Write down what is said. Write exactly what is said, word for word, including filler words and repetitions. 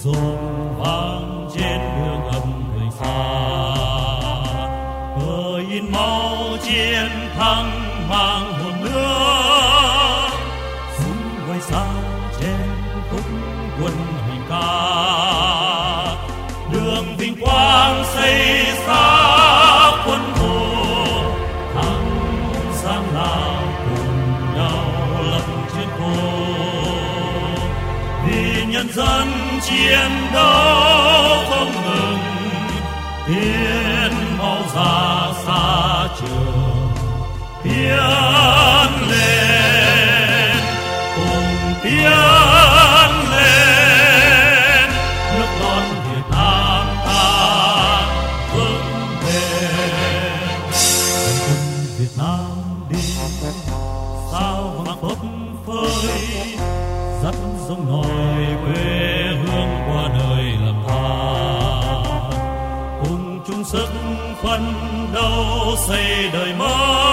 rộn vang trên đường âm người xa, cờ in máu chiến thắng mang hồn nước, súng quay sang trên khúc quân hành ca, đường vinh quang xây xa quân thù, thắng sang nào cùng nhau lập chiến khu, vì nhân dân chiến đấu không ngừng, tiến mau ra xa trường tiến lên, cùng tiến lên, nước non Việt Nam ta vững bền. Quân Việt Nam đi sao vang phấp phới, dắt giống nòi quê hương qua đời lầm than, cùng chung sức phấn đấu xây đời mới.